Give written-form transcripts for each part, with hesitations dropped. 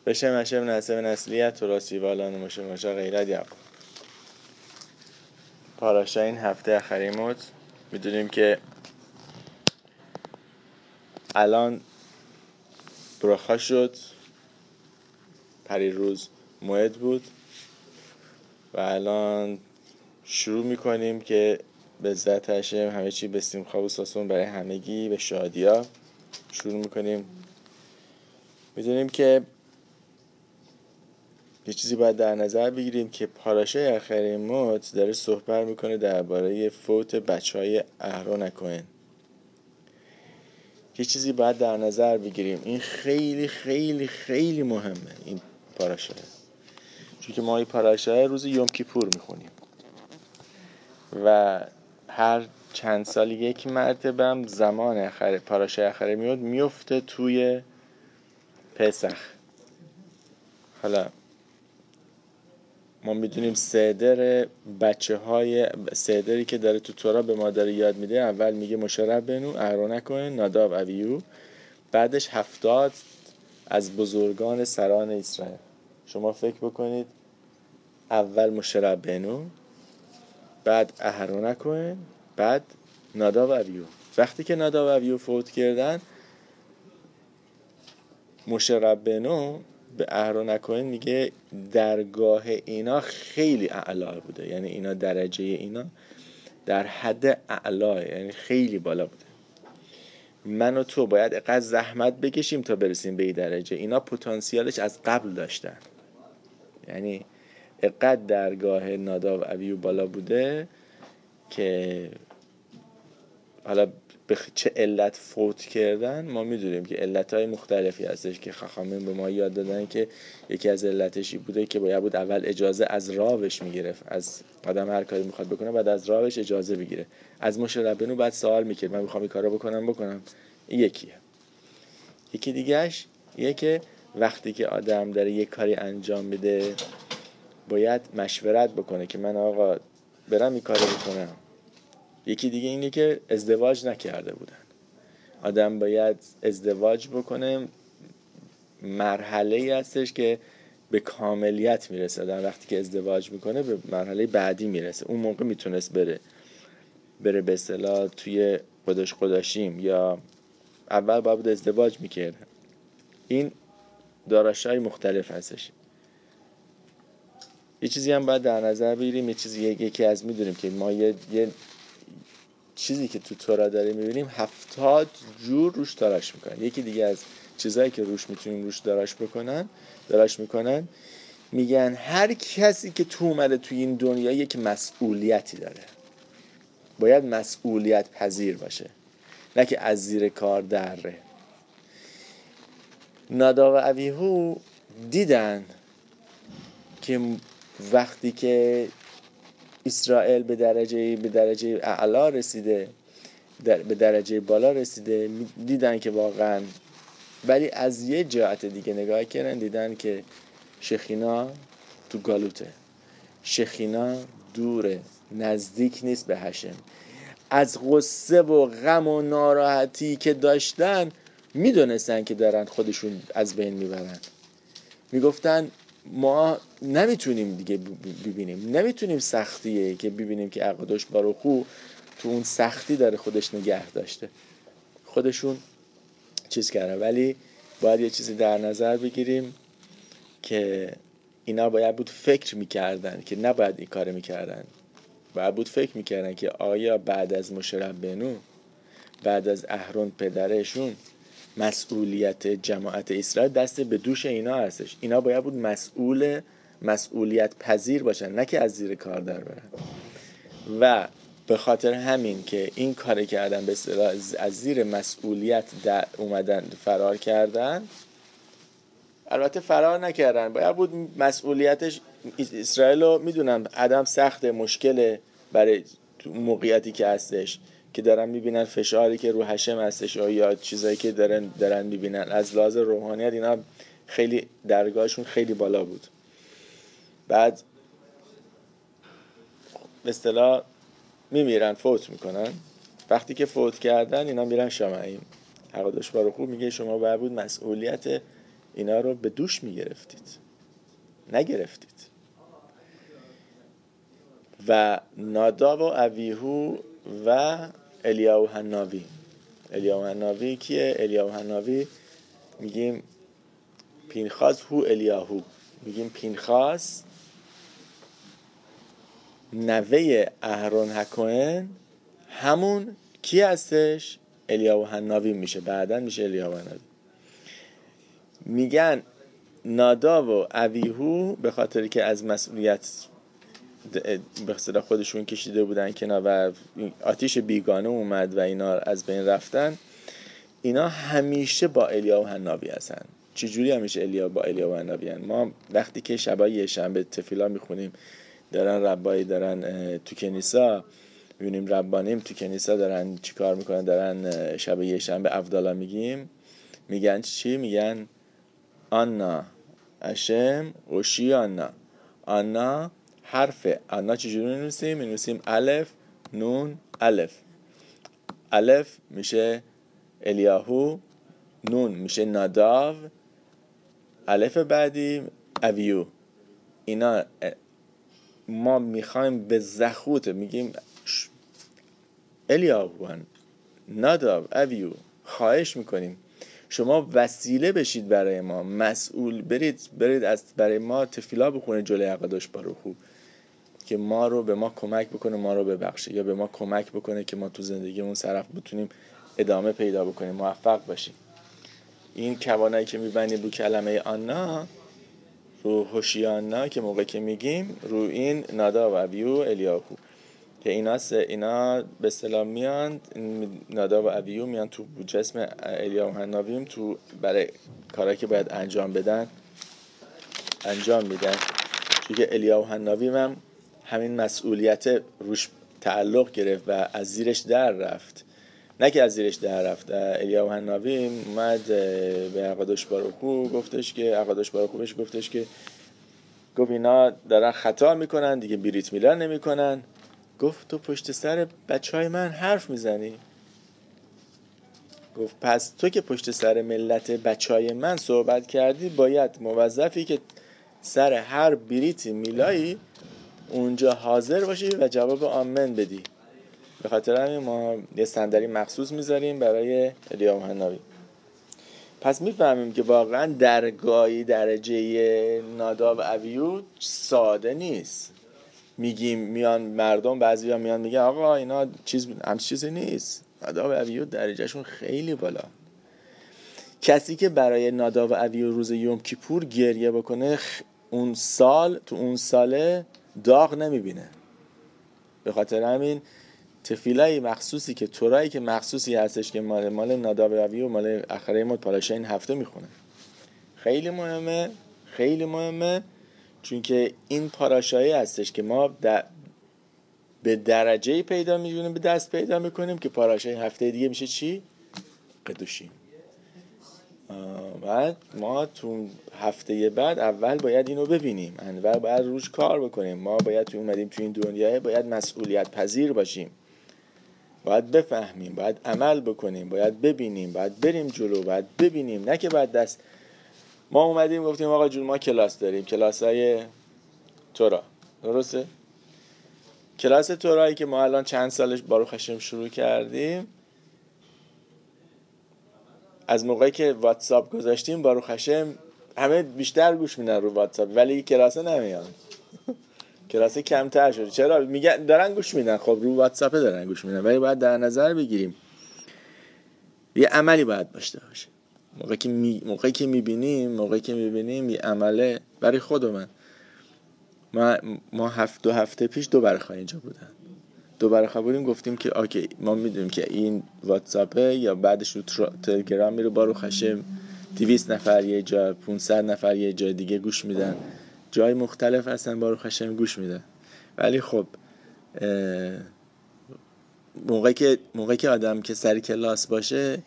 בשم هشم نسب نسلیت و راسی والان مشه غیرت یاب. پاراشا این هفته اخریموت میدونیم که الان برخا شد، پریروز موعد بود و الان شروع میکنیم که به عزت هشم همه چی به سیمخا و ساسون برای همگی به شادیا شروع میکنیم. میدونیم که یه چیزی باید در نظر بگیریم که پاراشای اخریموت داره صحبت میکنه درباره فوت بچهای اهرون اکوهن. یه چیزی باید در نظر بگیریم، این خیلی خیلی خیلی مهمه این پاراشا، چون که ما این پاراشا روز یوم کیپور میخونیم و هر چند سال یک مرتبه هم زمان پاراشا اخریموت میفته توی پسخ. حالا ما میدونیم سدری که داره تو تورا به ما داره یاد میده، اول میگه مشه ربنو، اهرون اکوهن، ناداب، ابیو، بعدش 70 از بزرگان سران اسرائیل. شما فکر بکنید، اول مشه ربنو، بعد اهرون اکوهن، بعد ناداب و ابیو. وقتی که ناداب و ابیو فوت کردن، مشه ربنو به اهرون اکوهن میگه درگاه اینا خیلی اعلا بوده، یعنی اینا درجه اینا در حد اعلا، یعنی خیلی بالا بوده. من و تو باید اقدر زحمت بکشیم تا برسیم به این درجه. اینا پتانسیالش از قبل داشتن، یعنی اقدر درگاه ناداب و ابیو بالا بوده که حالا به چه علت فوت کردن ما میدونیم که علتهای مختلفی هستش که خاخامین به ما یاد دادن که یکی از علتشی بوده که باید بود اول اجازه از راوش میگرفت، از آدم هر کاری میخواد بکنه بعد از راوش اجازه بگیره. از مشه ربنو بعد سوال میکرد من میخوام این کارو بکنم. این یکیه. یکی دیگهش یه که وقتی که آدم داره یک کاری انجام میده باید مشورت بکنه که من آقا برم این کارو بکنم. یکی دیگه اینه که ازدواج نکرده بودن، آدم باید ازدواج بکنه، مرحله‌ای هستش که به کاملیت میرسه. آدم وقتی که ازدواج میکنه به مرحله بعدی میرسه، اون موقع میتونست بره به اصطلاح توی قداشیم، یا اول باید ازدواج میکرد. این داراشای مختلف هستش. یه چیزی هم باید در نظر بگیریم، یکی از میدونیم که ما یه چیزی که تو تورا داریم میبینیم 70 جور روش داراش میکنن. یکی دیگه از چیزایی که روش میتونیم روش داراش میکنن میگن هر کسی که تو اومده توی این دنیا یک مسئولیتی داره، باید مسئولیت پذیر باشه، نه که از زیر کار دره. ناداب و ابیهو دیدن که وقتی که اسرائیل به درجه اعلا رسیده، به درجه بالا رسیده، دیدن که واقعا، ولی از یه جهت دیگه نگاه کردن دیدن که شخینا تو گالوته، شخینا دوره، نزدیک نیست به هشم. از غصه و غم و ناراحتی که داشتن میدونستن که دارن خودشون از بین میبرن. میگفتن ما نمیتونیم دیگه ببینیم، نمیتونیم سختیه که ببینیم که اقداش باروخو تو اون سختی داره خودش نگه داشته، خودشون چیز کردن. ولی باید یه چیزی در نظر بگیریم که اینا باید بود فکر میکردن که نباید این کار میکردن. باید بود فکر میکردن که آیا بعد از مشه ربنو، بعد از اهرون پدرشون، مسئولیت جماعت اسرائیل دست به دوش اینا هستش. اینا باید بود مسئولیت پذیر باشن، نه که از زیر کار در برن. و به خاطر همین که این کار کردن، به اصطلاح از زیر مسئولیت اومدن فرار کردن. البته فرار نکردن، باید بود مسئولیتش اسرائیل رو میدونم عدم سخت مشکل برای موقعیتی که هستش که دارن میبینن، فشاری که رو هشم هستش یا چیزایی که دارن میبینن. از لحاظ روحانیت اینا خیلی درگاهشون خیلی بالا بود. بعد به اصطلاح میمیرن، فوت میکنن. وقتی که فوت کردن اینا میرن شمعیم. حقادش باروخو میگه شما باید بود مسئولیت اینا رو به دوش میگرفتید، نگرفتید. و ناداب و اویهو و الیاو حناوی. الیاو حناوی کیه؟ الیاو حناوی میگیم پینخاس هو الیاهو، میگیم پینخاس نوه اهرون هکوهن همون کی هستش؟ الیاو حناوی میشه، بعدن میشه الیاو حناوی. میگن ناداب و اویهو به خاطری که از مسئولیت به اصطلاح خودشون کشیده بودن کنار و آتیش بیگانه اومد و اینا از بین رفتن، اینا همیشه با الیاو حناوی هستن. چجوری همیشه با الیاو حناوی هستن؟ ما وقتی که شبای یه شنبه تفیلا میخونیم، دارن ربایی دارن تو کنیسا میبینیم ربانیم تو کنیسا دارن چی کار میکنن، دارن شب یه شنبه افدالا میگیم، میگن چی؟ میگن آنا اشم اوشی آنا. آنا حرف آنا چجوری می‌نویسیم؟ می‌نویسیم الف نون الف. الف میشه الیاهو، نون میشه ناداو، الف بعدی اویو. اینا ما میخوایم به زخوت میگیم الیاهوان ناداو اویو، خواهش میکنیم شما وسیله بشید برای ما، مسئول برید از برای ما تفیلا بخونه جلوی اقداش باروخو که ما رو به ما کمک بکنه، ما رو ببخشه، یا به ما کمک بکنه که ما تو زندگیمون سرف بتونیم ادامه پیدا بکنیم، موفق باشیم. این کوانایی که میبندیم رو کلمه آنا، رو هوشیانا که موقع که میگیم رو این نادا و اویو الیاهو که اینا به اصطلاح میان، نادا و اویو میان تو جسم الیاهو حناویم، تو برای کارهایی که باید انجام بدن انجام میدن. چون که الیاهو حناوی هم همین مسئولیت روش تعلق گرفت و از زیرش در رفت. نه که از زیرش در رفت، الیاهو حناوی اومد به اقداش باروخو گفتش که اقداش باروخو بهش گفتش که گفت اینا دارن خطا میکنن دیگه، بریت میلر نمیکنن. گفت تو پشت سر بچهای من حرف میزنی؟ گفت پس تو که پشت سر ملت بچهای من صحبت کردی، باید موظفی که سر هر بریتی میلایی اونجا حاضر باشی و جواب آمن بدی. به خاطر همین ما یه صندلی مخصوص میذاریم برای الیاهو حناوی. پس میفهمیم که واقعا درگاهی درجه نادا و اویو ساده نیست. میگیم میان مردم بعضیا میان میگن آقا اینا چیزی نیست. نادا و اویو درجهشون خیلی بالا. کسی که برای نادا و اویو روز یوم کیپور گریه بکنه اون سال تو اون ساله داغ نمیبینه. به خاطر همین تفیلای مخصوصی که تورایی که مخصوصی هستش که مال نادا و اویو مال اخره ما پالاشه این هفته میخونه. خیلی مهمه، خیلی مهمه، چون که این پاراشایی هستش که ما به درجه‌ای پیدا می‌کنیم، به دست پیدا می‌کنیم که پاراشای هفته دیگه میشه چی؟ قدوشیم. بعد ما تو هفته بعد اول باید اینو ببینیم، اول باید روش کار بکنیم. ما باید اومدیم تو این دنیای باید مسئولیت پذیر باشیم، باید بفهمیم، باید عمل بکنیم، باید ببینیم، باید بریم جلو، باید ببینیم، نه که بعد دست ما اومدیم گفتیم آقا جون ما کلاس داریم، کلاسای تورا، درسته؟ کلاس تورایی که ما الان چند سالش باروخ هاشم شروع کردیم، از موقعی که واتساپ گذاشتیم باروخ هاشم همه بیشتر گوش میدن رو واتساپ، ولی کلاس نمیان. کلاس کمتر شده. چرا؟ میگن دارن گوش میدن، خب رو واتساپ دارن گوش میدن، ولی باید در نظر بگیریم یه عملی باید داشته باشه. موقعی که میبینیم یه عمله برای خود من. ما دو هفته پیش دو برخواه اینجا بودن، دو برخواه بودیم، گفتیم که اوکی ما میدونیم که این واتساپه یا بعدش رو تلگرام میره باروخ هاشم 200 نفر یه جا، 500 نفر یه جای دیگه گوش میدن، جای مختلف هستن باروخ هاشم گوش میدن. ولی خب موقعی که آدم که سر کلاس باشه،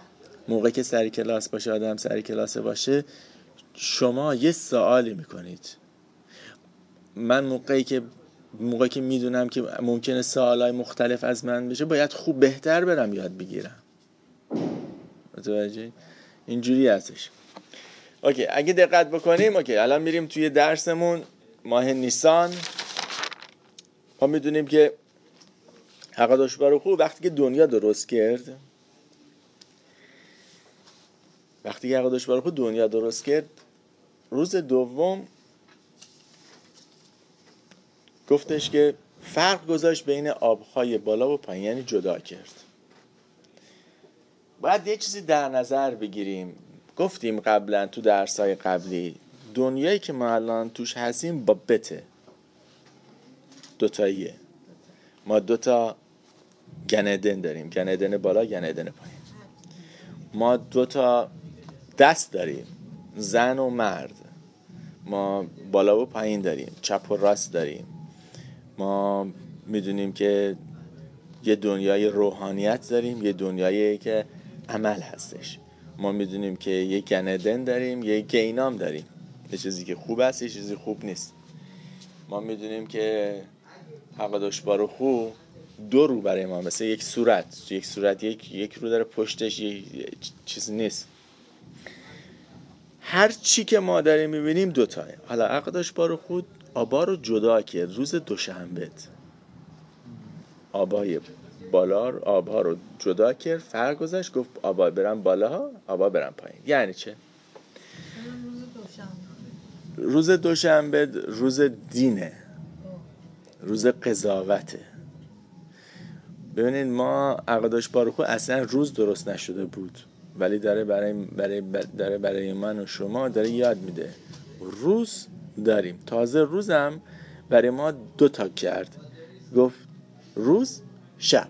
آدم سر کلاس باشه، شما یه سوالی میکنید. من موقعی که میدونم که ممکنه سوالای مختلف از من بشه، باید بهتر برم یاد بگیرم. متوجه؟ اینجوری هستش. اوکی، اگه دقت بکنیم، اوکی الان میریم توی درسمون ماه نیسان. ما میدونیم که حقاداش باروخ وقتی که دنیا درست کرد، روز دوم گفتش که فرق گذاشت بین آبهای بالا و پایین، یعنی جدا کرد. باید یه چیزی در نظر بگیریم. گفتیم قبلا تو درسای قبلی دنیایی که ما الان توش هستیم با بته دوتاییه. ما دوتا گنیدن داریم، گنیدن بالا، گنیدن پایین. ما دوتا دست داریم، زن و مرد. ما بالا و پایین داریم، چپ و راست داریم. ما میدونیم که یه دنیای روحانیت داریم، یه دنیایی که عمل هستش. ما میدونیم که یه گنیدن داریم، یه گینام داریم، یه چیزی که خوب هست، یه چیزی خوب نیست. ما میدونیم که حقاداش باروخ دو رو برای ما، مثل یک صورت یک رو داره، پشتش یه چیز نیست. هر چی که ما داریم میبینیم دوتاه. حالا حقاداش باروخ آبا رو جدا کرد روز دوشنبه. آبای بالا آبها رو جدا کرد، فرق گذاشت، گفت آبا برن بالا، آبا برن پایین. یعنی چه؟ روز دوشنبه روز دینه، روز قضاوته. ببینید ما حقاداش باروخ اصلا روز درست نشده بود، ولی داره برای من و شما داره یاد میده روز داریم. تازه روزم برای ما دوتا کرد، گفت روز شب.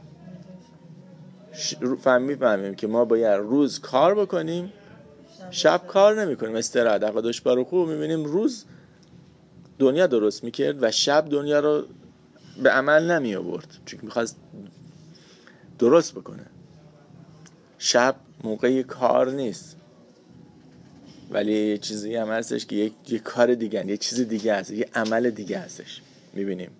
فهمیم که ما باید روز کار بکنیم، شب کار نمی کنیم، استراحت. حقاداش باروخ میبینیم روز دنیا درست میکرد و شب دنیا رو به عمل نمی آورد، چون میخواست درست بکنه. شب موقع کار نیست، ولی یه چیزی هم هستش که یک کار دیگه، یه چیز دیگه هست، یه عمل دیگه هستش. میبینیم،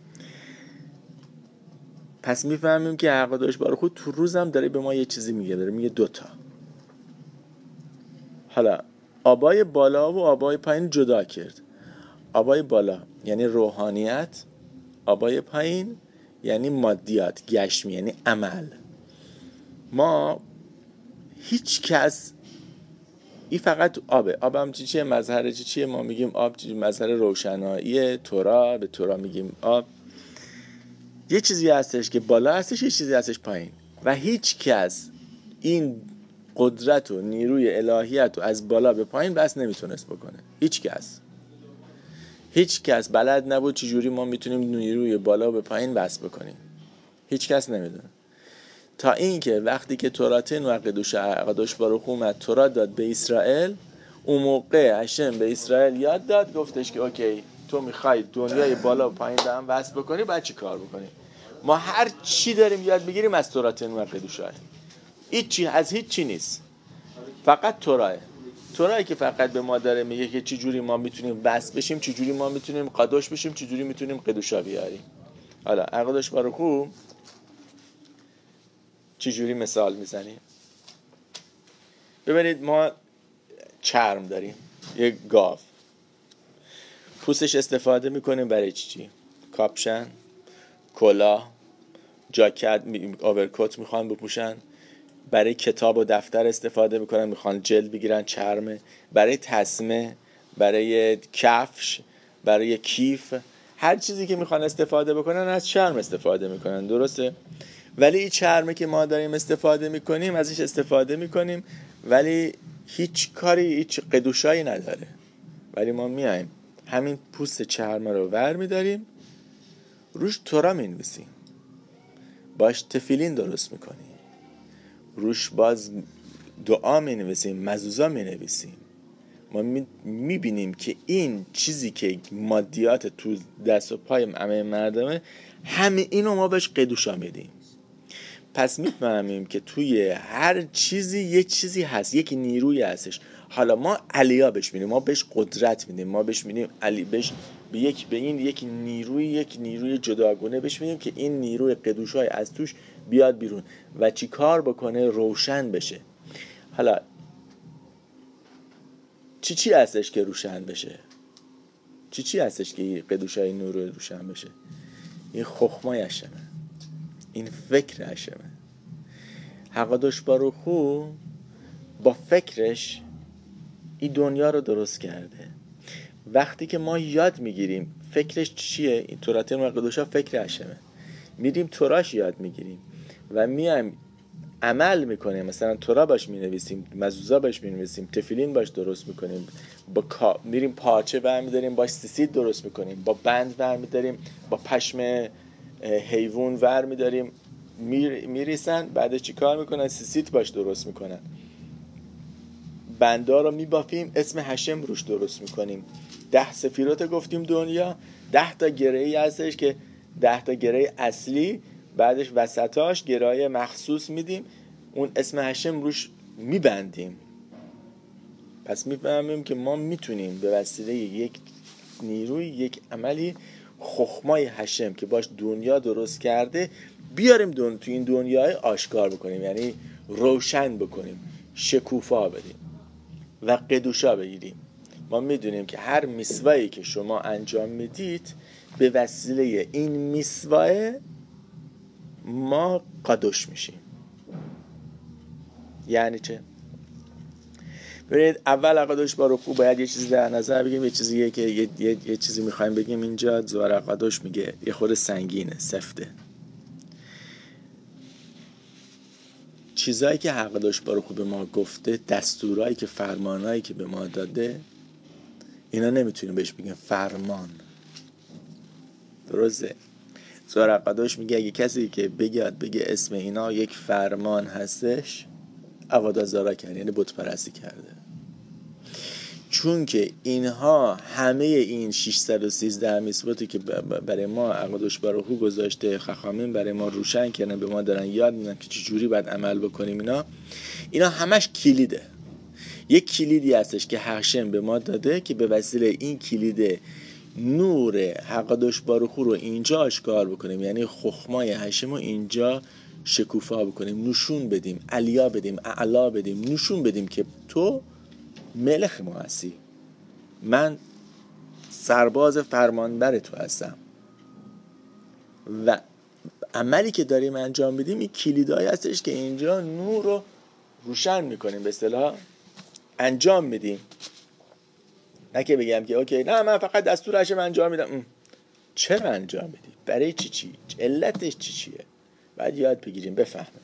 پس میفهمیم که حقاداش باروخ تو روزم داره به ما یه چیزی میگه، داره میگه دوتا. حالا آبای بالا و آبای پایین جدا کرد. آبای بالا یعنی روحانیت، آبای پایین یعنی مادیات، گشمی، یعنی عمل. ما هیچ کس این فقط آب هم چیه، مظهر چیه؟ ما میگیم آب مظهر روشنایی تورا، به تورا میگیم آب. یه چیزی هستش که بالا هستش، یه چیزی هستش پایین، و هیچ کس این قدرت و نیروی الهیت رو از بالا به پایین بس نمیتونست بکنه. هیچ کس بلد نبود چجوری ما میتونیم نیروی بالا و به پایین بس بکنیم. هیچ کس نمیدونه، تا اینکه وقتی که توراتن و حقاداش باروخ اومد تورات داد به اسرائیل، اون موقع هشم به اسرائیل یاد داد، گفتش که اوکی تو میخوای دنیای بالا و پایین به هم وصل بکنی، باید چی کار بکنی؟ ما هر چی داریم یاد بگیریم از توراتن و حقاداش. هیچی از هیچی نیست، فقط تورایی که فقط به ما داره میگه که چی جوری ما میتونیم وصل بشیم، چی جوری ما میتونیم قدوش بشیم، چی جوری میتونیم قدوشا بیاریم. حالا حقاداش باروخ چی جوری مثال میزنیم؟ ببینید ما چرم داریم، یک گاو، پوستش استفاده میکنیم برای چی؟ کاپشن، کلاه، جاکت، آورکوت میخوان بپوشن، برای کتاب و دفتر استفاده میکنن، میخوان جلد بگیرن چرمه، برای تسمه، برای کفش، برای کیف، هر چیزی که میخوان استفاده بکنن از چرم استفاده میکنن، درسته؟ ولی این چرمه که ما داریم استفاده میکنیم، ازش استفاده میکنیم، ولی هیچ کاری، هیچ قدوشایی نداره. ولی ما میایم همین پوست چرمه رو ور میداریم، روش تورا مینویسیم، باش تفیلین درست میکنیم، روش باز دعا مینویسیم، مزوزا مینویسیم. ما میبینیم که این چیزی که مادیات تو دست و پای همه مردمه، همه اینو ما بهش قدوشا میدیم. پس میفهمیم که توی هر چیزی یه چیزی هست، یک نیروی هستش. حالا ما علیا بهش میدیم، ما بهش قدرت میدیم، ما بهش میدیم به این یک نیروی جداگونه بهش میدیم که این نیروی قدوشای از توش بیاد بیرون و چی کار بکنه؟ روشن بشه. حالا چی هستش که روشن بشه؟ چی هستش که قدوشای نور روشن بشه؟ این خخمای هشمه، این فکر هشمه. حقادش باروخو با فکرش این دنیا رو درست کرده. وقتی که ما یاد میگیریم فکرش چیه، این توراتین و قدوشا فکر هشمه، میریم توراش یاد میگیریم و میایم عمل میکنیم. مثلا تورا باش مینویسیم، مزوزا باش مینویسیم، تفیلین باش درست میکنیم، میریم پارچه برمیداریم باش سیسید درست میکنیم، با بند برمیداریم، با پشم حیوان برمیداریم میریسن. بعدش چی کار میکنن؟ سیسید باش درست میکنن. بندا رو میبافیم، اسم هشم روش درست میکنیم. 10 سفیرات گفتیم دنیا، 10 تا گره‌ای هستش که 10 تا گره اصلی، بعدش وسطاش گره‌های مخصوص میدیم، اون اسم هشم روش میبندیم. پس میفهمیم که ما میتونیم به وسیله یک نیروی، یک عملی، خخمای هشم که باش دنیا درست کرده بیاریم تو این دنیای آشکار بکنیم، یعنی روشن بکنیم، شکوفا بدیم و قدوشا بگیریم. ما میدونیم که هر میسوایی که شما انجام میدید به وسیله این میسواه ما قدوش میشیم. یعنی چه؟ ببینید، اول قدوش باروخو باید یه چیزی در نظر بگیم. یه چیزیه که یه چیزی میخوایم بگیم اینجا. زوار قدوش میگه یه خورده سنگینه، سفته. چیزایی که حقداش باروخو به ما گفته، دستورایی که فرمانایی که به ما داده، اینا نمیتونیم بهش بگیم فرمان. درسته؟ زوار قدوش میگه اگه کسی که بگه اسم اینا یک فرمان هستش، عبادت‌زارا کرده، یعنی بت پرستی کرده. چون که اینها همه این 613 میسواتی که برای ما قدوش باروخو گذاشته، خخامین برای ما روشن کردن، به ما دارن یاد میدن که چجوری باید عمل بکنیم. اینا همش کلیده. یک کلیدی هستش که هشم به ما داده که به وسیله این کلید نور قدوش باروخو رو اینجا آشکار بکنیم، یعنی خخمای هشم رو اینجا شکوفا بکنیم، نشون بدیم، علیا بدیم، اعلا بدیم، نشون بدیم که تو ملک ما هستی، من سرباز فرمانبر تو هستم. و عملی که داریم انجام میدیم این کلیدایی هستش که اینجا نور رو روشن میکنیم، به اصطلاح انجام میدیم. نه که بگم که اوکی نه من فقط دستور هشم انجام میدم. چرا انجام میدی؟ برای چی؟ علتش چیه؟ باید یاد بگیریم، بفهمیم.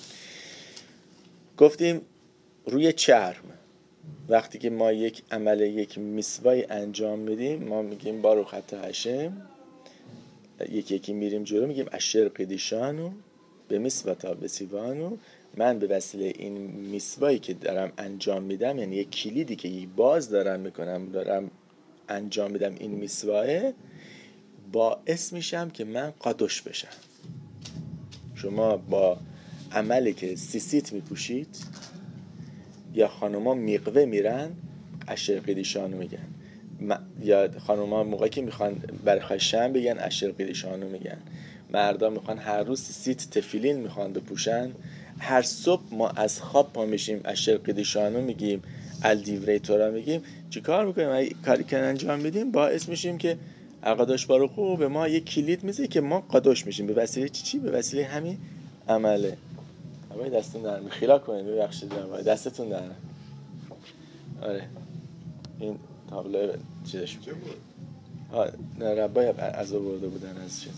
گفتیم روی چرم وقتی که ما یک عمل، یک میسوای انجام میدیم، ما میگیم باروخ اتہ هشم، یکی میریم جلو میگیم اشر قدیشانو به میسواتا به سیوانو، من به وسیله این میسوایی که دارم انجام میدم، یعنی یک کلیدی که باز دارم میکنم، دارم انجام میدم، این میسواه باعث میشم که من قدوش بشم. شما با عملی که سیسیت میپوشید یا خانوما میقوه میرن اشر قدیشانو میگن، یا خانوما موقعی که میخوان برای خشم بگن اشر قدیشانو میگن، مردا میخوان هر روز سیت تفیلین میخوان بپوشن، هر صبح ما از خواب پا میشیم اشر قدیشانو میگیم، الدیوری تورا میگیم. چی کار میکنیم؟ کاری که انجام میدیم باعث میشیم که قدوش باروخو به ما یک کلید میزه که ما قدوش میشیم. به وسیله چی؟ به وسیله همین عمله. آقای دستتون درم خیلا کنید، ببخشید دستتون درم. آره این تابلو چیزش چه بود؟ نه ربای از آورده بودن از چیز.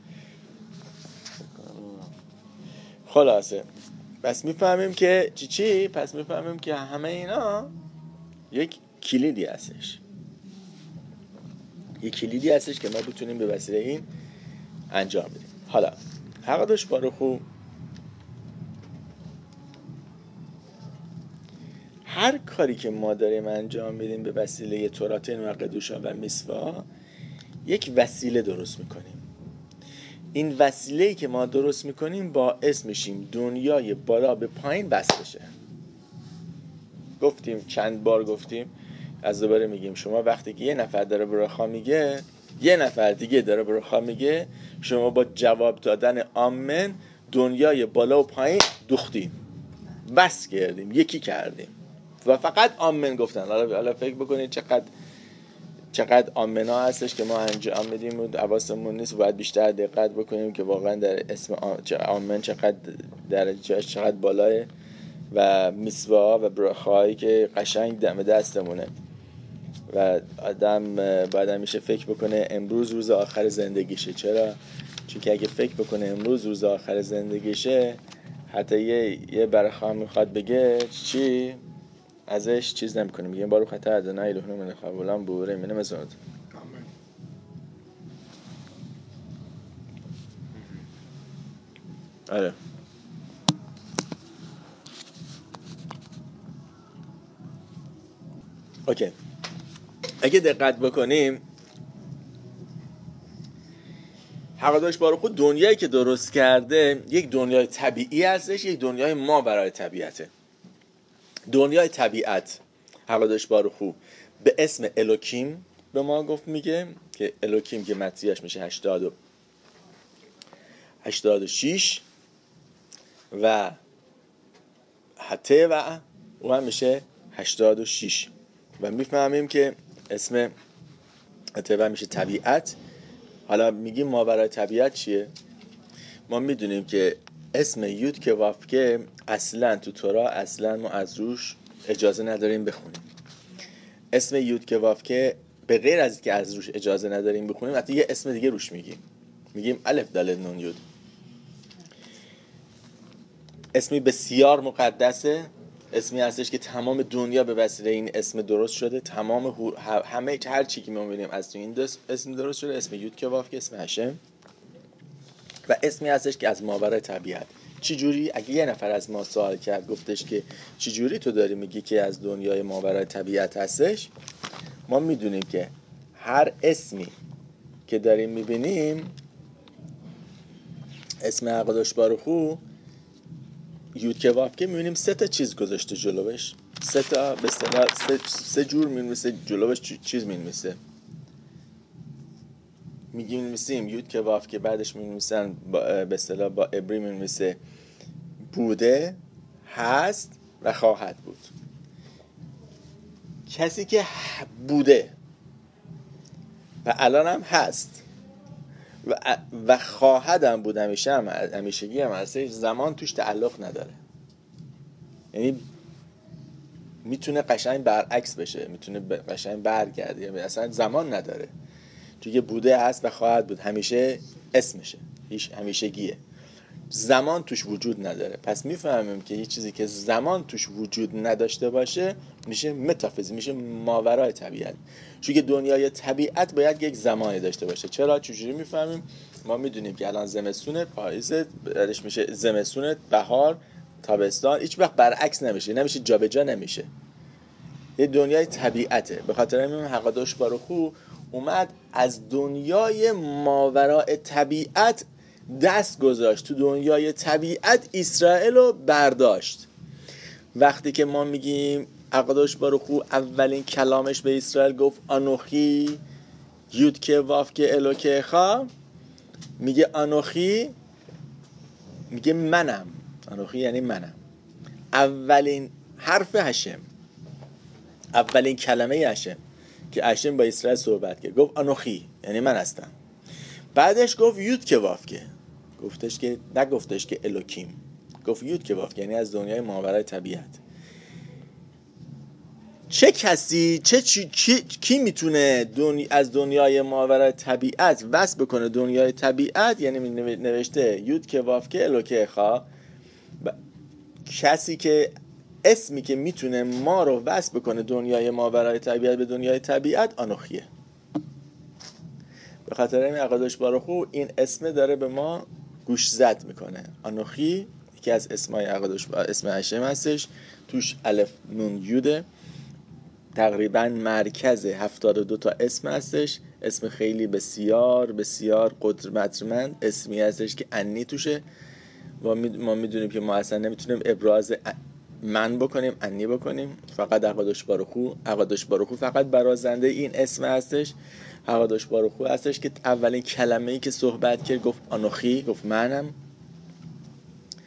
خلاصه پس میفهمیم که چی؟ پس میفهمیم که همه اینا یک کلیدی هستش، یک کلیدی هستش که ما بتونیم به وسیله این انجام بدیم. حالا قدوش باروخو هر کاری که ما داریم انجام میدیم به وسیله توراتین و قدوشا و میسوا، یک وسیله درست میکنیم. این وسیله‌ای که ما درست میکنیم باعث میشیم دنیای بالا به پایین بس بشه. گفتیم چند بار گفتیم، از دوباره میگیم، شما وقتی که یه نفر داره برخا میگه، یه نفر دیگه داره برخا میگه، شما با جواب دادن آمن دنیای بالا و پایین دوختیم، بس کردیم، یکی کردیم. و فقط آمن گفتن. حالا فکر بکنید چقدر آمنا هستش که ما انجام میدیم و حواسمون نیست. باید بیشتر دقت بکنیم که واقعا در اسم آمن چقدر درجهش چقدر بالاه و میسوا و برخایی که قشنگ دم دستمونه و آدم باید همیشه فکر بکنه امروز روز آخر زندگیشه. چرا؟ چون که اگه فکر بکنه امروز روز آخر زندگیشه، حتی یه برخواه میخواد بگه چی ازش چیز نمیکنه، میگه بارو خطر ادنای الهنو من خوابولان بوره منه مزود. آره اوکی. اگه دقت بکنیم حقداش بارو خود دنیایی که درست کرده یک دنیای طبیعی هستش، یک دنیای ماورای طبیعته. دنیای طبیعت حقداش بارو خود به اسم الوکیم به ما گفت، میگه که الوکیم که متریاش میشه 86 و حته و او هم میشه 86 و میفهمیم که اسم حته و میشه طبیعت. حالا میگیم ماورای طبیعت چیه؟ ما میدونیم که اسم یود که واف که اصلا تو تورا اصلا ما از روش اجازه نداریم بخونیم. اسم یود که واف که به غیر از که از روش اجازه نداریم بخونیم، حتی یه اسم دیگه روش میگیم الف دال نون یود. اسمی بسیار مقدسه، اسمی هستش که تمام دنیا به وسیله این اسم درست شده. تمام همه هر چی که ما می‌بینیم از تو این اسم درست شده. اسم یود که واف که اسم هشم و اسمی هستش که از ماورای طبیعت. چی جوری؟ اگه یه نفر از ما سوال کرد گفتش که چی جوری تو داری میگی که از دنیای ماورای طبیعت هستش، ما میدونیم که هر اسمی که داریم میبینیم، اسم حقداش باروخو یود که واف که میبینیم 3 تا چیز گذاشته جلوش، 3 تا به اصطلاح 3 جور می‌نویسه جلوش چیز می‌نویسه. می‌نویسیم یود که واف که بعدش می‌نویسن به اصطلاح با عبری می‌نویسه بوده، هست و خواهد بود. کسی که بوده و الان هم هست و خواهد هم بود، همیشگی هم هستش، زمان توش تعلق نداره. یعنی میتونه قشنگ برعکس بشه، میتونه قشنگ برگرده، یعنی اصلا زمان نداره. چون بوده هست و خواهد بود همیشه اسمشه، همیشگیه، زمان توش وجود نداره. پس میفهمیم که یه چیزی که زمان توش وجود نداشته باشه میشه متافیزیک، میشه ماورای طبیعت. چون که دنیای طبیعت باید یک زمانی داشته باشه. چرا؟ چجوری میفهمیم؟ ما میدونیم که الان زمستونه، پاییز بعدش میشه زمستونه، بهار، تابستان، هیچ وقت برعکس نمیشه جابجا نمیشه. یه دنیای طبیعته. به خاطر همین حقداش باروخو اومد از دنیای ماورای طبیعت دست گذاشت، تو دنیای طبیعت اسرائیل رو برداشت. وقتی که ما میگیم حقداش باروخو اولین کلامش به اسرائیل گفت آنوخی یود که واف که الوکه خا، میگه آنوخی، میگه منم. آنوخی یعنی منم. اولین حرف هشم، اولین کلمه هشم که هشم با اسرائیل صحبت کرد گفت آنوخی یعنی من هستم. بعدش گفت یود که واف که، نگفتش که الوکیم، گفت یود که واف که یعنی از دنیای ماورای طبیعت. چه کسی کی میتونه از دنیای ماورای طبیعت وصل بکنه دنیای طبیعت؟ یعنی نوشته یود که واف که الوکه خا، کسی که اسمی که میتونه ما رو وصل بکنه دنیای ماورای طبیعت به دنیای طبیعت آنوخیه. به خاطر این حقداش باروخو این اسم داره به ما گوش زد میکنه. آنوخی یکی از اسمای حقداش، اسم هشم هستش، توش الف نون یوده، تقریبا مرکز 72 تا اسم هستش. اسم خیلی بسیار بسیار قدرتمند اسمی هستش که انی توشه و ما میدونیم که ما اصلا نمیتونیم ابراز من بکنیم، انی بکنیم. فقط حقداش باروخو فقط برازنده این اسم هستش. حقداش باروخو هستش که اولین کلمه‌ای که صحبت کرد گفت آنوخی، گفت منم.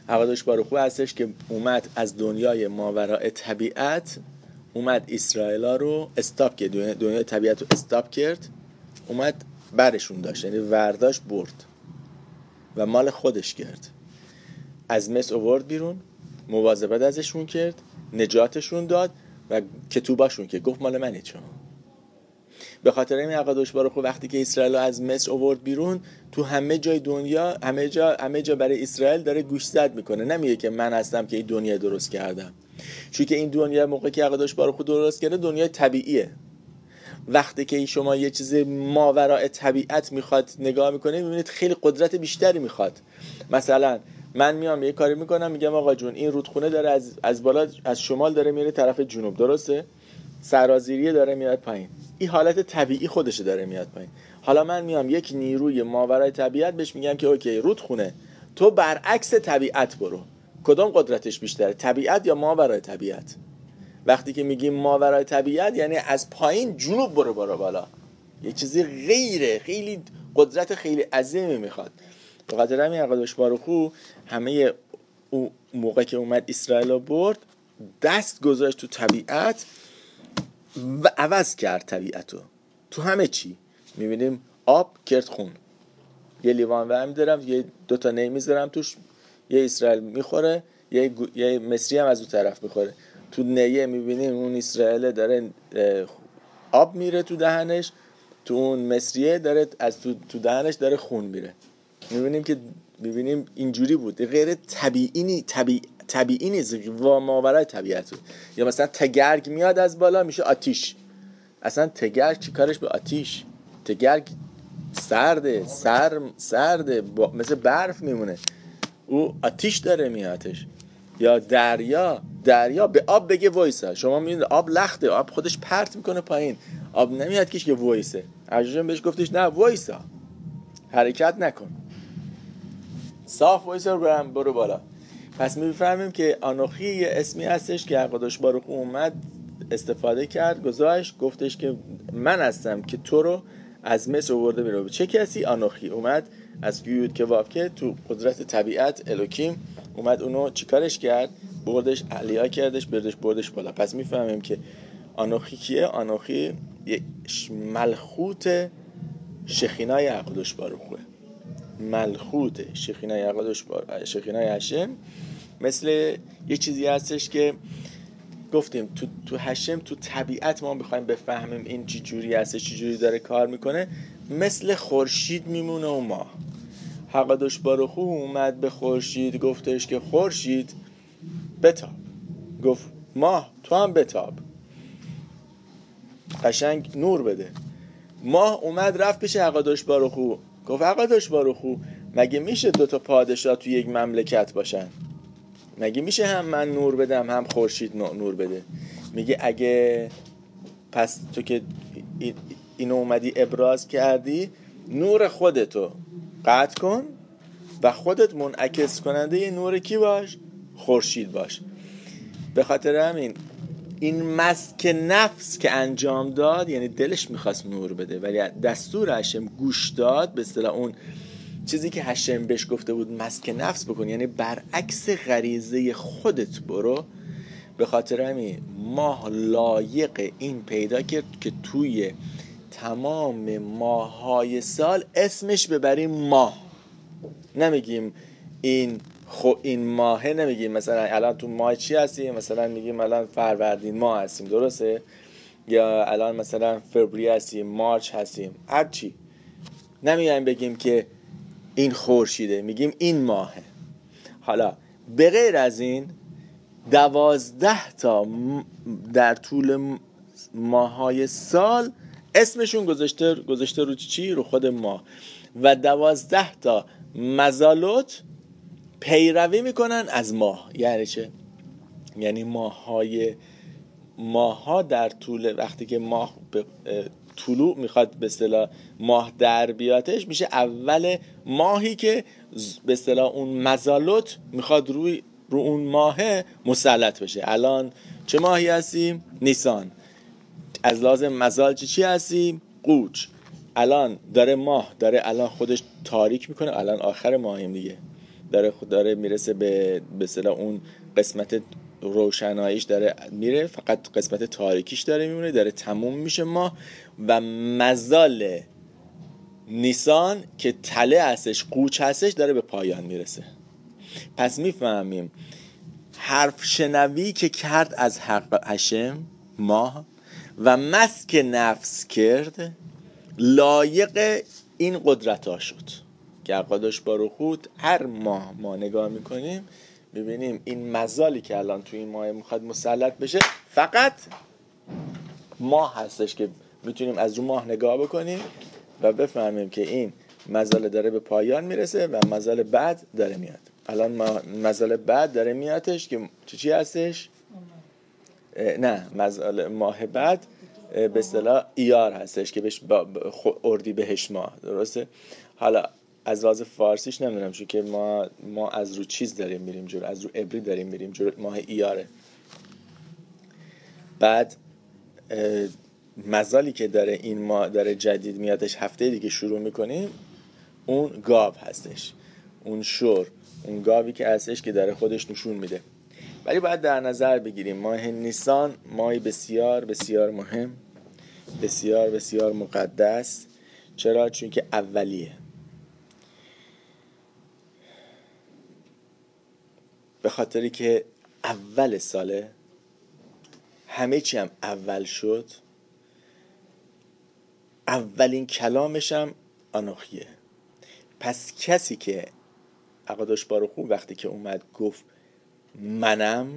حقادش بارخو هستش که اومد از دنیای ماوراء طبیعت، اومد اسرائیلا رو استاپ کرد، دنیای طبیعت رو استاپ کرد، اومد برشون داشت، یعنی ورداش برد و مال خودش کرد. از مصر آورد بیرون، مواظبت ازشون کرد، نجاتشون داد و کتوباشون که گفت مال منید شما. به خاطر این حقادش بارخو وقتی که اسرائیل رو از مصر آورد بیرون، تو همه جای دنیا، همه جا برای اسرائیل داره گوشزد میکنه. نمیگه که من هستم که این دنیا درست کردم، چون که این دنیا موقعی که حقادش بارخو درست کرده دنیای طبیعیه. وقتی که شما یه چیز ماوراء طبیعت میخواد نگاه میکنه، میبینید خیلی قدرت بیشتری میخواد. مثلا من میام یه کاری میکنم، میگم آقا جون این رودخونه داره از بالا از شمال داره میره طرف جنوب، درسته؟ سرازیریه داره میاد پایین، این حالت طبیعی خودشه داره میاد پایین. حالا من میام یک نیروی ماورای طبیعت بهش میگم که اوکی رودخونه تو برعکس طبیعت برو، کدام قدرتش بیشتره، طبیعت یا ماورای طبیعت؟ وقتی که میگیم ماورای طبیعت یعنی از پایین جنوب برو بالا، یه چیزی خیلی قدرت خیلی عظیمی میخواد. به خاطر همین حقادش بارخو همه اون موقع که اومد اسرائیل رو برد، دست گذاشت تو طبیعت و عوض کرد طبیعتو. تو همه چی میبینیم آب کرد خون، یه لیوان ورم دارم، یه دوتا نی میذارم توش، یه اسرائیل میخوره، یه مصری هم از اون طرف میخوره. تو نیه میبینیم اون اسرائیل داره آب میره تو دهنش، تو اون مصریه داره از تو دهنش داره خون میره. میبینیم اینجوری بود، غیر طبیعی نیست و ماورای طبیعت بود. یا مثلا تگرگ میاد از بالا میشه آتیش، اصلا تگرگ چی کارش به آتیش؟ تگرگ سرده مثل برف میمونه، او آتیش داره میاتش. یا دریا به آب بگه وایسا، شما میبینید آب لخته، آب خودش پرت میکنه پایین، آب نمیاد که وایسه. عجوجان بهش گفتش نه وایسا، حرکت نکن، صاف وایسا برو بالا. پس میفهمیم که آنوخی یه اسمی هستش که حقادش بارخو اومد استفاده کرد، گذاشت گفتش که من هستم که تو رو از مصر آورده بیرون. چه کسی؟ آنوخی. اومد از گیود که واکه تو قدرت طبیعت الوکیم اومد اونو چیکارش کرد؟ بردش علیا کردش، بردش بالا. پس میفهمیم که آنوخی کیه؟ آنوخی یه ملخوت شخینای حقادش بارخوه، ملخوت شخینای هشم. مثل یه چیزی هستش که گفتیم تو هشم، تو طبیعت ما بخوایم بفهمیم این چی جوری هستش، چی جوری داره کار میکنه، مثل خورشید میمونه و ماه. حقادش بارخو اومد به خورشید گفتش که خورشید بتاب، گفت ماه تو هم بتاب، قشنگ نور بده. ماه اومد رفت پیش حقادش بارخو، گفت حقادش بارخو مگه میشه دوتا پادشاه تو یک مملکت باشن؟ مگه میشه هم من نور بدم هم خورشید نور بده؟ میگه اگه پس تو که اینو اومدی ابراز کردی، نور خودتو قطع کن و خودت منعکس کننده یه نور کی باش؟ خورشید باش. به خاطر همین این مسک نفس که انجام داد، یعنی دلش میخواست نور بده ولی دستور هشم گوش داد، به اصطلاح اون چیزی که هشم بهش گفته بود مسک نفس بکن، یعنی برعکس غریزه خودت برو. به خاطر همین ماه لایق این پیدا کرد که توی تمام ماه‌های سال اسمش ببریم ماه. نمیگیم این ماهه، نمیگیم مثلا الان تو ماه چی هستیم، مثلا میگیم الان فروردین ماه هستیم، درسته؟ یا الان مثلا فوریه هستیم، مارچ هستیم، هر چی. نمیگیم بگیم که این خورشیده، میگیم این ماهه. حالا به غیر از این 12 تا در طول ماه‌های سال اسمشون گذاشته رو چی؟ رو خود ماه. و 12 تا مزالوت پیروی میکنن از ماه. یعنی چه؟ یعنی ماه‌ها در طول وقتی که ماه به طلوع میخواد به اصطلاح ماه در بیاتش، میشه اول ماهی که به اصطلاح اون مزالوت میخواد رو اون ماه مسلط بشه. الان چه ماهی هستیم؟ نیسان. از لازم مزال چی هستیم؟ قوچ. الان داره ماه داره الان خودش تاریک میکنه، الان آخر ماهیم دیگه، داره میرسه به اصطلاح اون قسمت روشناییش داره میره، فقط قسمت تاریکیش داره میمونه، داره تموم میشه ماه. و مزال نیسان که تله هستش، قوچ هستش، داره به پایان میرسه. پس میفهمیم حرف شنوی که کرد از حق هشم ماه و مسک نفس کرد، لایق این قدرت ها شد که اقادش باروخود هر ماه ما نگاه میکنیم میبینیم این مزالی که الان توی این ماه میخواد مسلط بشه فقط ماه هستش که میتونیم از رو ماه نگاه بکنیم و بفهمیم که این مزال داره به پایان میرسه و مزال بعد داره میاد. الان مزال بعد داره میادش که چی هستش؟ نه، مزال ماه بعد به اصطلاح ایار هستش که بهش اردیبهشت ماه، درسته؟ حالا از لحاظ فارسیش نمیدونم چون که ما از رو چیز داریم میریم جلو، از رو عبری داریم میریم جلو، ماه ایاره. بعد مزالی که داره این ماه داره جدید میادش، هفته دیگه شروع میکنیم، اون گاو هستش، اون شور، اون گاوی که هستش که داره خودش نشون میده. ولی باید در نظر بگیریم ماه نیسان ماهی بسیار بسیار مهم، بسیار بسیار مقدس. چرا؟ چون که اولیه. به خاطری که اول ساله، همه چی هم اول شد، اولین کلامش هم آنوخیه. پس کسی که اقادش باروخو وقتی که اومد گفت منم،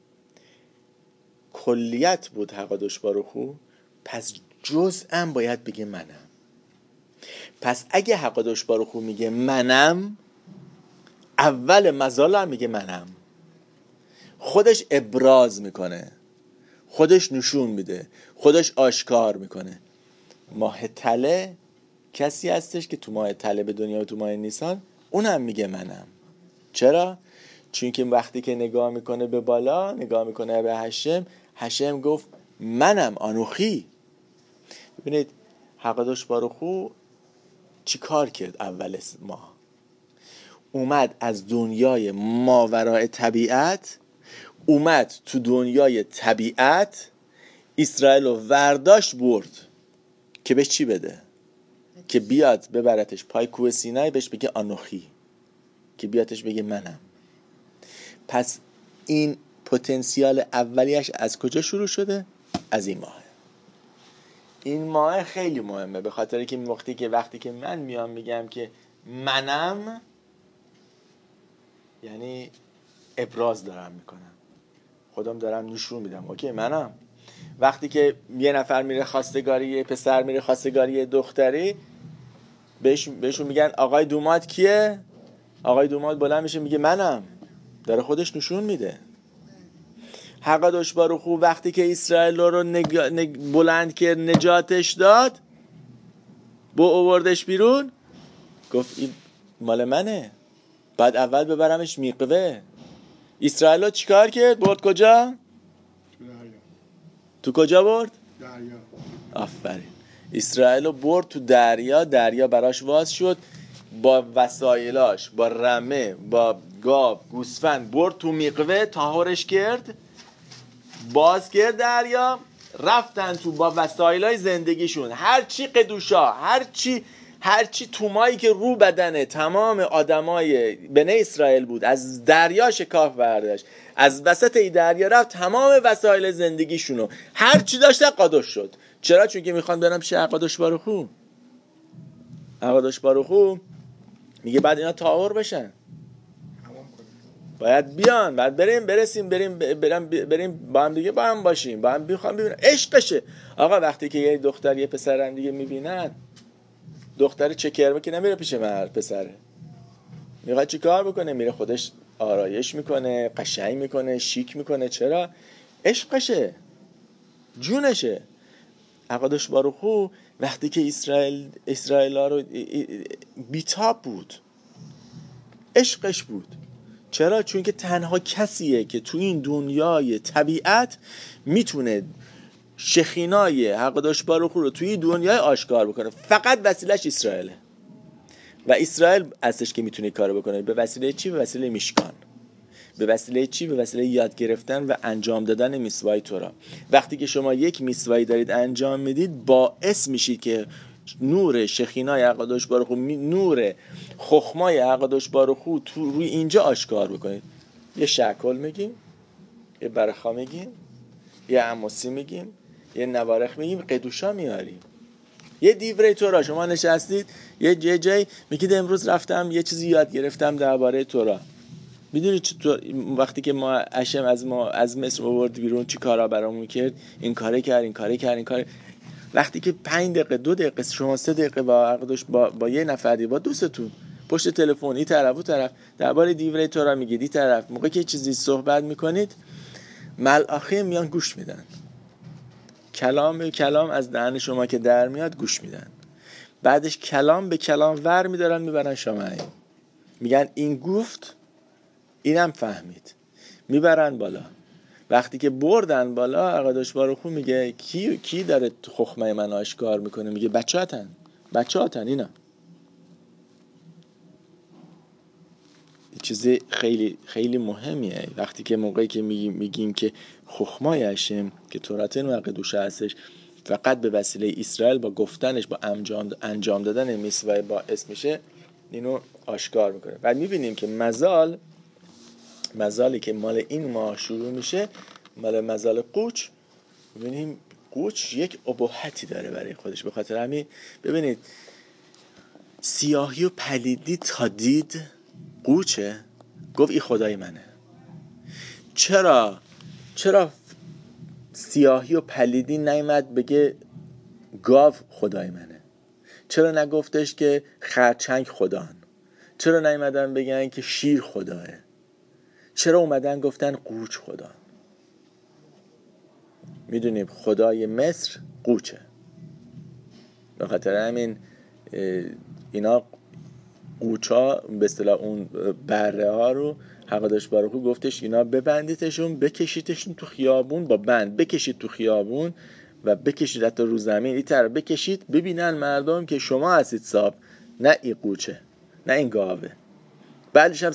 کلیت بود اقادش باروخو، پس جزءم باید بگه منم. پس اگه اقادش باروخو میگه منم، اول مزالم میگه منم، خودش ابراز میکنه، خودش نشون میده، خودش آشکار میکنه. ماه تله کسی هستش که تو ماه تله به دنیا و تو ماه نیسان اونم میگه منم. چرا؟ چون که وقتی که نگاه میکنه به بالا، نگاه میکنه به هشم، هشم گفت منم آنوخی. ببینید حقادش باروخو چی کار کرد؟ اول ماه اومد از دنیای ماورای طبیعت، اومد تو دنیای طبیعت، اسرائیل رو ورداشت برد که بهش چی بده؟ که بیاد ببرتش پای کوه سینای، بهش بگه آنوخی، که بیادش بگه منم. پس این پتانسیال اولیش از کجا شروع شده؟ از این ماه. این ماه خیلی مهمه، به خاطر که وقتی که من میام میگم که منم، یعنی ابراز دارم میکنم، خودم دارم نشون میدم اوکی منم. وقتی که یه نفر میره خواستگاری، یه پسر میره خواستگاری دختری، بهشون میگن آقای دوماد کیه؟ آقای دوماد بلند میشه میگه منم، داره خودش نشون میده. حقادش باروخو وقتی که اسرائیل رو بلند کرد، نجاتش داد، آوردش بیرون، گفت این مال منه، بعد اول ببرمش میقوه. اسرائیل رو چیکار کرد؟ برد کجا؟ تو کجا برد؟ دریا. آفرین. اسرائیل رو برد تو دریا، دریا براش واز شد، با وسایلاش، با رمه، با گاو، گوسفند برد تو میقوه، طاهرش کرد، باز کرد دریا، رفتن تو با وسایلای زندگیشون، هرچی قدوشا، هرچی تومایی که رو بدنه تمام آدمای بنی اسرائیل بود، از دریا شکاف برداشت، از وسط ای دریا رفت، تمام وسایل زندگیشونو هرچی داشته قادش شد. چرا؟ چون که میخوان برم پیش اقادش باروخو. اقادش باروخو میگه بعد اینا طاهر بشن، باید بیان، بعد بریم با هم دیگه با هم باشیم، با هم بخوام ببینم عشقشه. آقا وقتی که یه دختر یه پسر هم دیگه میبینن، دختر چکرمه که نمیره پیش مرد، پسره میخواد چی کار بکنه؟ میره خودش آرایش میکنه، قشنگ میکنه، شیک میکنه. چرا؟ عشقشه، جونشه. اقادش باروخو وقتی که اسرائیل ها رو بیتاب بود، عشقش بود. چرا؟ چون که تنها کسیه که تو این دنیای طبیعت میتونه شخینای حقادش باروخو رو توی دنیای آشکار بکنه، فقط وسیلش اسرائیله. و اسرائیل هستش که میتونه کارو بکنه. به وسیله چی؟ به وسیله میشکان. به وسیله چی؟ به وسیله یاد گرفتن و انجام دادن میثوای تورا. وقتی که شما یک میثوایی دارید انجام میدید، باعث میشید که نور شخینای اقدس بارخ و نور خخمای اقدس بارخ تو روی اینجا آشکار بکنید. یه شکل میگیم، یه برخا میگیم، یه عموسی میگیم، یه نوارخ میگیم، قدوشا میاریم. یه دیوره تورا شما نشستید یه جای میگید امروز رفتم یه چیزی یاد گرفتم درباره تورا. میدونی چطور وقتی که ما اشم از مصر آورد بیرون چی کارا برامون کرد؟ این کاره کرد. وقتی که 5 دقیقه 2 دقیقه شما 3 دقیقه با عقدش با یه نفری با دوستتون پشت تلفن این طرف اون طرف درباره دیوره تورا میگید، این طرف موقعی که چیزی صحبت میکنید ملائکه میان گوش میدن. کلام از دهن شما که در میاد گوش میدن. بعدش کلام به کلام ور میدارن میبرن شمعی. میگن این گفت، اینم فهمید، میبرن بالا. وقتی که بردن بالا اقدس بارخو میگه کی داره خخمه من آشکار میکنه؟ میگه بچه‌هاتن اینا. چیز خیلی خیلی مهمیه وقتی که موقعی که میگیم که خخمای هشم که توراتن و قدوشه هستش فقط به وسیله اسرائیل با گفتنش با انجام دادن میثوای باعث میشه اینو آشکار میکنه. و میبینیم که مزالی که مال این ماه شروع میشه، مال مزال قوچ، ببینیم قوچ یک ابهتی داره برای خودش. به خاطر همین ببینید سیاهی و پلیدی تا دید قوچه، گفت این خدای منه. چرا سیاهی و پلیدی نیامد بگه گاو خدای منه؟ چرا نگفتش که خرچنگ خدان؟ چرا نیامدن بگن که شیر خداه؟ چرا اومدن گفتن قوچ خدا؟ میدونیم خدای مصر قوچه. به خاطر همین اینا قوچا به اصطلاح اون بره ها رو حقداش بارخو گفتش اینا ببندیدشون، بکشیدشون تو خیابون، با بند بکشید تو خیابون و بکشید حتی رو زمین، این طرف بکشید ببینن مردم که شما هستید صاحب، نه این قوچه، نه این گاوه. بعدش هم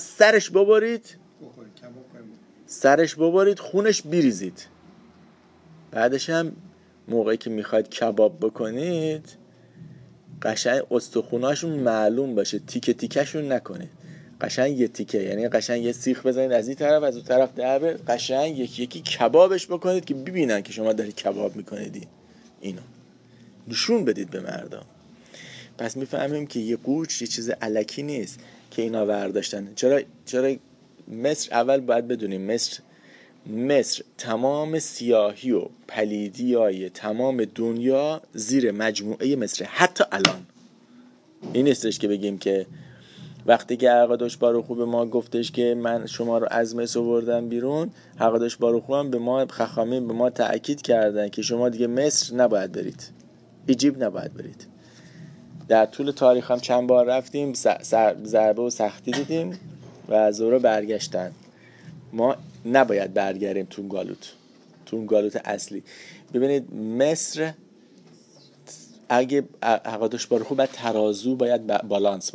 سرش ببرید خونش بریزید. بعدش هم موقعی که میخواید کباب بکنید قشنگ استخوناشون معلوم باشه، تیکه تیکهشون نکنید. قشنگ یه تیکه، یعنی قشنگ یه سیخ بزنید از این طرف از اون طرف دربه، قشنگ یکی کبابش بکنید که ببینن که شما دارید کباب میکنید. اینو نشون بدید به مردم. پس میفهمیم که یه قوچ یه چیز الکی نیست که اینا برداشتن. چرا مصر اول باید بدونیم مصر تمام سیاهی و پلیدیای تمام دنیا زیر مجموعه مصر. حتی الان این نیستش که بگیم که وقتی که حقداش بارخو به ما گفتش که من شما رو از مصر آوردم بیرون، حقداش بارخو هم به ما خخامین به ما تأکید کردن که شما دیگه مصر نباید برید، ایجیپت نباید برید. در طول تاریخ هم چند بار رفتیم، ضربه و سختی دیدیم و از اون رو برگشتن. ما نباید برگردیم تو گالوت اصلی. ببینید مصر اگه حقداش بارخو باید ترازو باید بالانس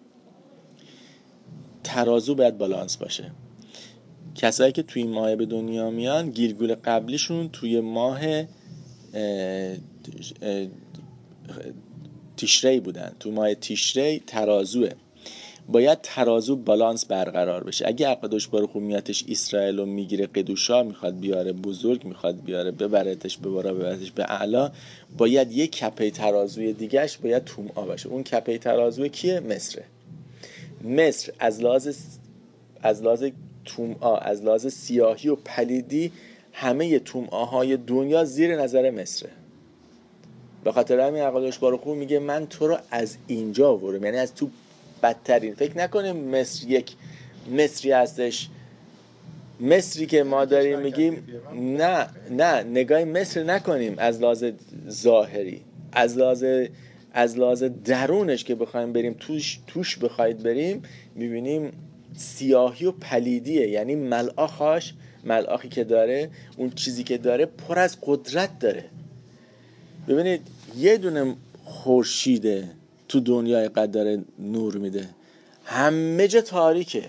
باشه. کسایی که توی ماه به دنیا میان گیرگول قبلیشون توی ماه تیشری بودن. تو ماه تیشری ترازوه، باید ترازو بالانس برقرار بشه. اگه حقداش بارخو میاتش اسرائیل رو میگیره، قدوشا میخواد بیاره، بزرگ میخواد بیاره، ببرتش به اعلا، باید یک کپه ترازوی دیگهش باید تومعا باشه. اون کپه ترازوی کیه؟ مصر از لحاظ تومعا، از لحاظ سیاهی و پلیدی همه تومعاهای دنیا زیر نظر مصره. به خاطر همین حقداش بارخو میگه من تو رو از اینجا آوردم، یعنی از تو بدترین. فکر نکنیم مصر یک مصری هستش، مصری که ما داریم میگیم نه نگاه مصر نکنیم از لحاظ ظاهری، از لحاظ درونش که بخوایم بریم توش بخواید بریم، میبینیم سیاهی و پلیدیه. یعنی ملآخی که داره، اون چیزی که داره پر از قدرت داره. ببینید یه دونه خورشیده تو دنیای قد داره نور میده. همه جا تاریکه،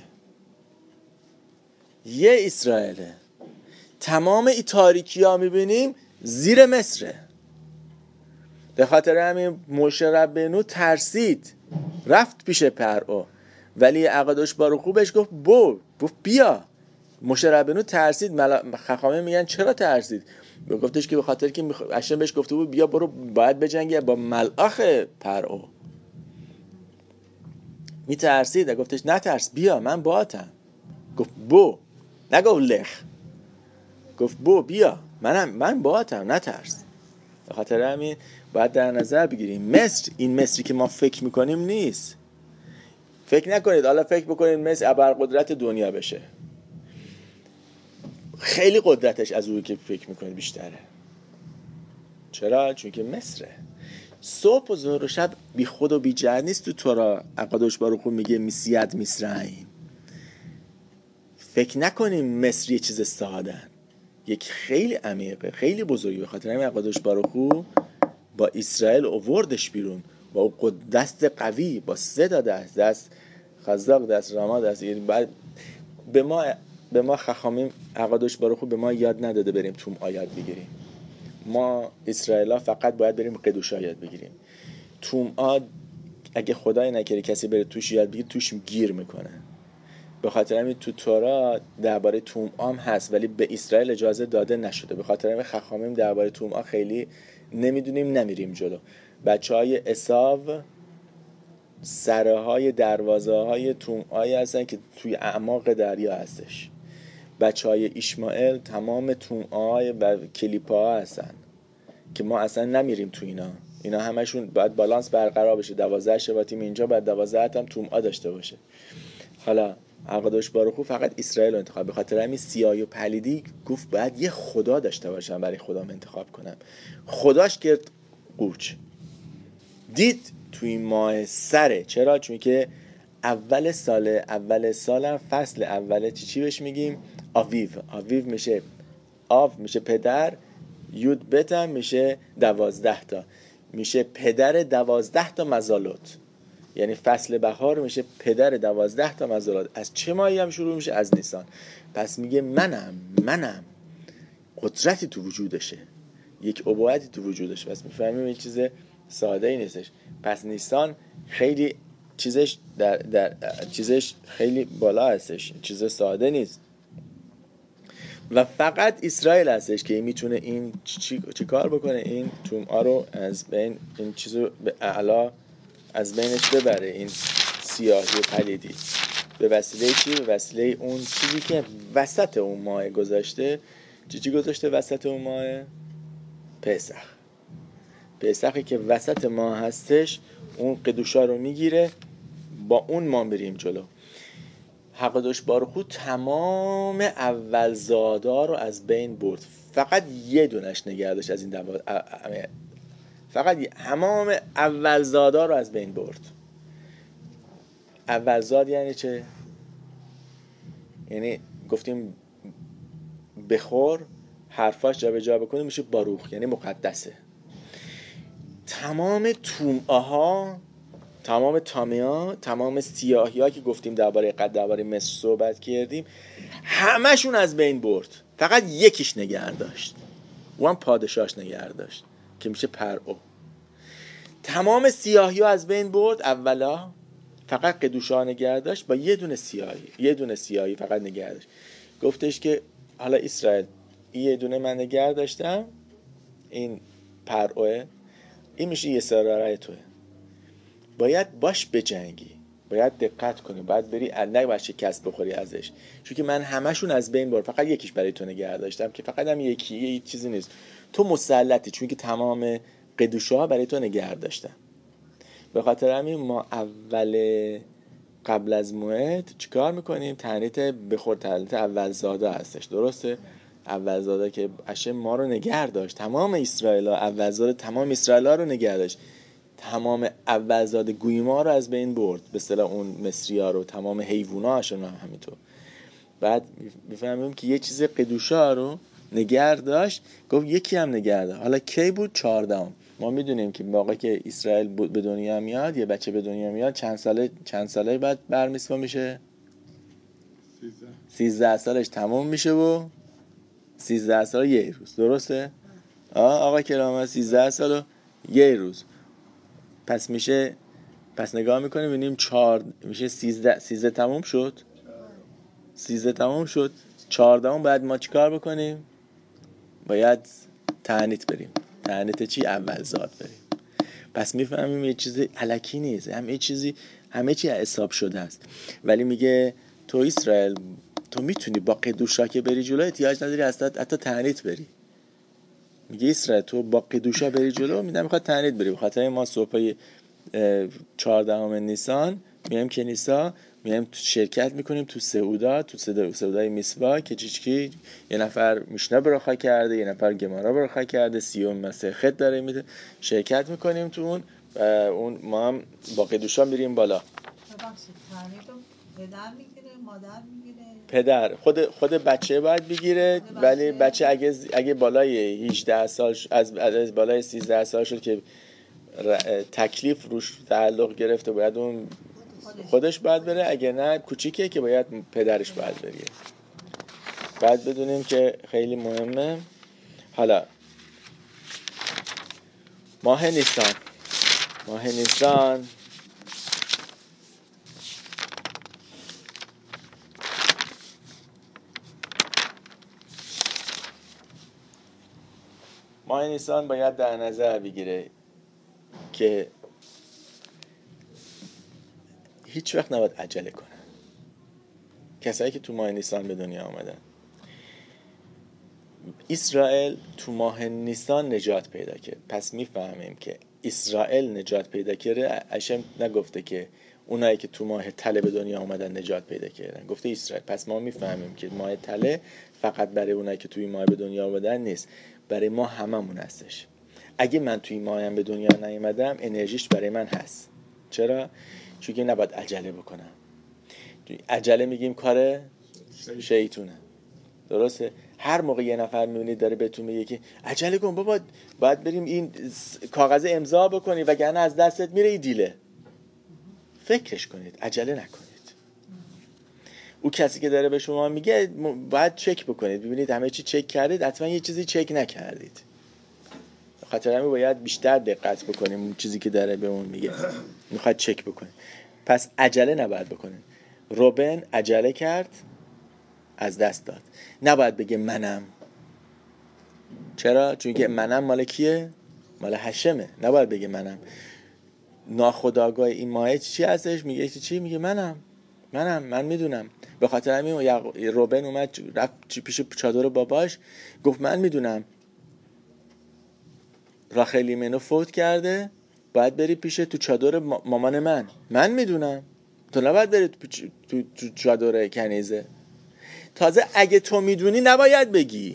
یه اسرائیله. تمام این تاریکی ها میبینیم زیر مصره. به خاطر همین موشه ربینو ترسید، رفت پیش پرعو، ولی عقدش بارو خوبش گفت بیا. موشه ربینو ترسید. خخامه میگن چرا ترسید؟ گفتش که به خاطر که اشم بهش گفته بود بیا برو باید بجنگی با ملآخ پرعو. میترسید، گفتش نترس بیا من باهاتم. گفت نگفت لخ، گفت بیا من باهاتم نترس. به خاطر همین باید در نظر بگیریم مصر، این مصری که ما فکر میکنیم نیست. فکر نکنید حالا فکر بکنید مصر ابرقدرت دنیا بشه، خیلی قدرتش از اون که فکر میکنید بیشتره. چرا؟ چون که مصره. صبح و ظهر و شب بی خود و بی جهت نیست. تو تورا اقادوش باروخ میگه میسیاد مصرعیم. فکر نکنیم مصر یه چیز سادن، یک خیلی عمیقه، خیلی بزرگی. به خاطر همین اقادوش باروخو با اسرائیل آوردش بیرون با دست قوی، با 3 دست خزاق، دست راما، دست. به ما خخامیم اقادوش باروخو به ما یاد نداده بریم توم آیات بگیریم. ما اسرائیلا فقط باید بریم قدوشا یاد بگیریم. توم اگه خدای نکره کسی بره توش یاد بگیر توش گیر میکنه. به خاطر همین تو تورا درباره توم هست ولی به اسرائیل اجازه داده نشده. به خاطر همین خخامیم درباره توم خیلی نمیدونیم، نمیریم جلو. بچهای اساو سرهای دروازه های توم هستن که توی اعماق دریا هستش. بچهای اشمائیل تمام توم و کلیپا هستن که ما اصلا نمیریم تو اینا همشون باید بالانس برقرار بشه. 12 شباتیم اینجا باید 12 هم توم داشته باشه. حالا اقادوش باروخو فقط اسرائیل رو انتخاب. به خاطر همین سیاهی و پلیدی گفت باید یه خدا داشته باشم برای خودم انتخاب کنم. خداش کرد قوچ، دید توی ماه سره. چرا؟ چون که اول سال فصل اول چی بهش میگیم؟ آویو میشه میشه پدر، یود بتم میشه 12 تا، میشه پدر 12 تا مزالوت. یعنی فصل بهار میشه پدر 12 تا مزالوت. از چه ماهی هم شروع میشه؟ از نیسان. پس میگه منم قدرتی تو وجودشه، یک ابوتی تو وجودش. پس میفهمیم این چیز ساده ای نیستش. پس نیسان خیلی چیزش خیلی بالا هستش، چیز ساده نیست. و فقط اسرائیل هستش که میتونه این چی کار بکنه، این توم‌ها رو از بین، این چیزو به اعلا از بینش ببره، این سیاهی و پلیدی. به وسیله چی؟ به وسیله اون چیزی که وسط اون ماه گذاشته. چی گذاشته وسط اون ماه؟ پسخی که وسط ماه هستش. اون قدوشا رو میگیره، با اون ما بریم جلو. اقادوش باروخو تمام اولزادا رو از بین برد، فقط یه دونش نگه داشت از این فقط تمام اولزادا رو از بین برد. اولزاد یعنی چه؟ یعنی گفتیم بخور حرفاش جا به جا بکنه میشه باروخ، یعنی مقدسه. تمام توم‌ها، تمام تامیا، تمام سیاهی ها که گفتیم درباره مصر صحبت کردیم، همشون از بین برد. فقط یکیش نگه داشت، اون پادشاهش نگه داشت که میشه پرعو. تمام سیاهی ها از بین برد اولا، فقط قدوشا نگه داشت با یه دونه سیاهی فقط نگه داشت. گفتش که حالا اسرائیل یه دونه من نگه داشتم، این پرعوه، این میشه یه سراره توه، باید باش بجنگی، باید دقت کنی، باید بری نباید شکست بخوری ازش. چون که من همشون از بین برد، فقط یکیش برای تو نگه داشتم که فقط هم یه چیزی نیست، تو مسلطی، چون که تمام قدوشها برای تو نگه داشتم. به خاطر همین ما قبل از موعد چیکار میکنیم؟ تعنیت بخور، تعنیت اولزاده هستش، درسته؟ اولزاده که هشم ما رو نگه داشت، تمام اسرائیل ها، اولزاده تمام اسرائیل ها رو نگه داشت، تمام اولزاده گویما رو از بین برد، به اصطلاح اون مصری ها رو، تمام حیوونا هاشون هم همینطور. بعد میفهمیم که یه چیز قدوشا رو نگه داشت، گفت یکی هم نگه داشت. حالا کی بود؟ 14ام. ما میدونیم که موقعی که اسرائیل به دنیا میاد، یه بچه به دنیا میاد، چند ساله بعد بر میثوا میشه؟ 13 سالش تموم میشه و 13 سال یه روز، درسته؟ آقا کرام، 13 سال و یه روز. پس نگاه میکنیم ببینیم 4 میشه 13 تموم شد. 13 تموم شد. 14 بعد ما چیکار بکنیم؟ باید تعنیت بریم. تعنیت چی؟ اول زاد بریم. پس میفهمیم یه چیزی الکی نیست، همه چی حساب شده است. ولی میگه تو اسرائیل، تو میتونی با قدوشا که بری جلو، احتیاج نداری حتی تعنیت بری. میگه اسرائیل تو با قدوشا بری جلو، میخواد تعنیت بری. بخاطر ما صبح 14 نیسان میایم کنیسا، میایم شرکت میکنیم تو سعودای میسوا که چیچکی یه نفر میشنا برخا کرده، یه نفر گمارا برخا کرده، 30 مسیحت داره میده، شرکت میکنیم تو اون و اون ما هم با قدوشا میریم بالا. پدر میگیره، مادر میگیره، پدر خود بچه باید بگیره، ولی بچه اگه بالای 18 سال از بالای 13 سال شد که تکلیف روش تعلق گرفته، باید اون خودش باید بره. اگه نه کوچیکه که باید پدرش باید بره. باید بدونیم که خیلی مهمه. حالا ماه نیسان باید در نظر بگیره که هیچ وقت نباید عجله کنه. کسایی که تو ماه نیسان به دنیا آمدن، اسرائیل تو ماه نیسان نجات پیدا کرد. پس میفهمیم که اسرائیل نجات پیدا کرده. هشم نگفته که اونایی که تو ماه تله به دنیا آمدن نجات پیدا کردن، گفته اسرائیل. پس ما میفهمیم که ماه تله فقط برای اونایی که توی ماه به دنیا آمدن نیست، برای ما هممون هستش. اگه من توی ماهم به دنیا نیومدم، انرژیش برای من هست. چرا؟ چون که نباید عجله بکنم. عجله میگیم کار شیطونه، درسته؟ هر موقع یه نفر میبینید داره بهتون میگه که عجله کن بابا، باید بریم این کاغذ امضا بکنی وگرنه از دستت میره این دیله، فکرش کنید، عجله نکنید. او کسی که داره به شما میگه باید چک بکنید، ببینید همه چی چک کردید، حتما یه چیزی چک نکردید. خاطر همین باید بیشتر دقت بکنیم اون چیزی که داره به اون میگه، میخواد چک بکنه. پس عجله نباید بکنید. روبن عجله کرد، از دست داد. نباید بگه منم. چرا؟ چون که منم مال کیه؟ مال هشمه. نباید بگه منم. ناخودآگاه این مایه چی هستش؟ میگه چی؟ میگه من میدونم. به خاطر همین روبن اومد رفت پیش چادر باباش، گفت من میدونم راخل منو فوت کرده، باید بری پیش تو چادر مامان من میدونم، تو نباید بری تو چادر کنیزه. تازه اگه تو میدونی نباید بگی.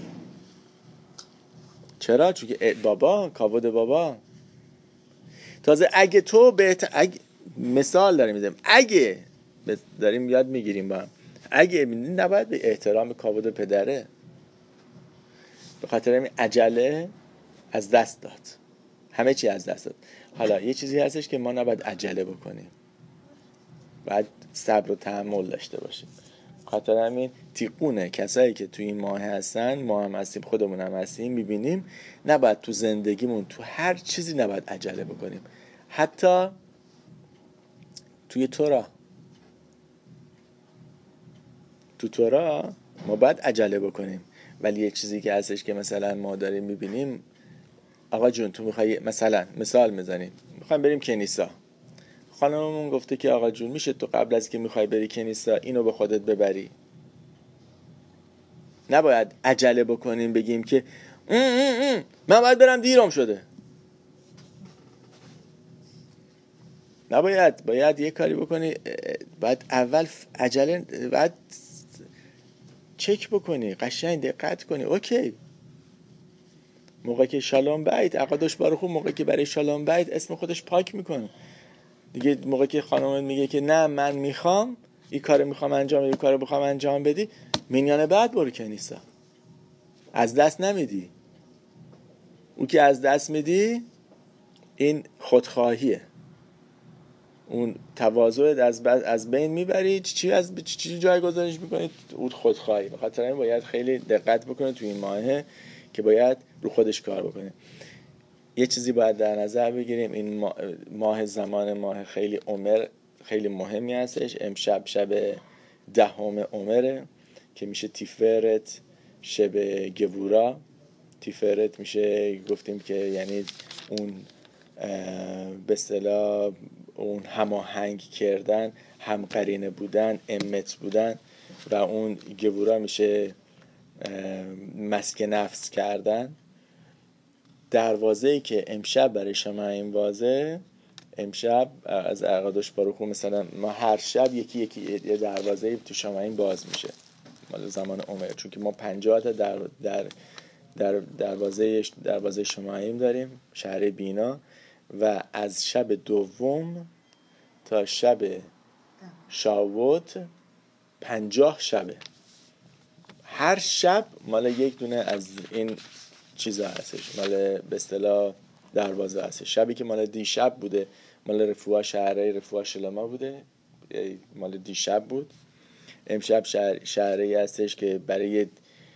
چرا؟ چون که بابا، کاود بابا. تازه اگه تو مثال داریم میدیم، اگه داریم یاد میگیریم با هم، اگه نباید به احترام کاود پدره. به خاطر همین عجله از دست داد، همه چی از دست داد. حالا یه چیزی هستش که ما نباید عجله بکنیم، باید صبر و تحمل داشته باشیم. خاطر همین تیقونه کسایی که توی این ماه هستن، ما هم هستیم، خودمون هم هستیم، میبینیم نباید تو زندگیمون تو هر چیزی نباید عجله بکنیم. حتی توی تورا ما باید عجله بکنیم. ولی یه چیزی که هستش که مثلا ما داریم میبینیم، آقا جون تو میخوای مثلا مثال میزنیم، میخوایم بریم کنیسا، خانممون گفته که آقا جون میشه تو قبل از که میخوای بری کنیسا اینو به خودت ببری. نباید عجله بکنیم بگیم که من باید برم دیرم شده. نباید، باید یه کاری بکنی، باید اول عجله، باید چک بکنی، قشنگ دقت کنی. اوکی، موقعی که شالوم بیت عقدش بارو خوب، موقعی که برای شالوم بیت اسم خودش پاک میکنه دیگه. موقعی که خانمت میگه که نه من میخوام این کارو میخوام انجام بدی، این کارو میخوام انجام بدی، مینیان بعد برو کنیسا. از دست نمیدی. او که از دست میدی این خودخواهیه. اون تواضع از بین میبرید، چی جای گذارش میکنید؟ اون خودخواهی. بخاطر این باید خیلی دقت بکنه توی این ماهه که باید رو خودش کار بکنه. یه چیزی باید در نظر بگیریم، این ماه خیلی مهمی هستش. امشب شب 10 عمره که میشه تیفرت، شب گورا. تیفرت میشه گفتیم که یعنی اون به اصطلاح اون هماهنگ کردن، همقرینه بودن، امت بودن، و اون گورا میشه مسک نفس کردن. دروازه‌ای که امشب برای شما این وازه، امشب از اقادش باروخو مثلا ما هر شب یکی یه دروازه‌ای تو شما این باز میشه مال زمان عمر، چون که ما 50 تا در دروازه شماعیم داریم، شهر بینا، و از شب دوم تا شب شاوت 50 شبه. هر شب مال یک دونه از این چیزا هستش، مال به اصطلاح دروازه هستش. شبی که مال دیشب بوده مال رفوع شهره رفوع شلما بوده، مال دیشب بود. امشب شهری هستش که برای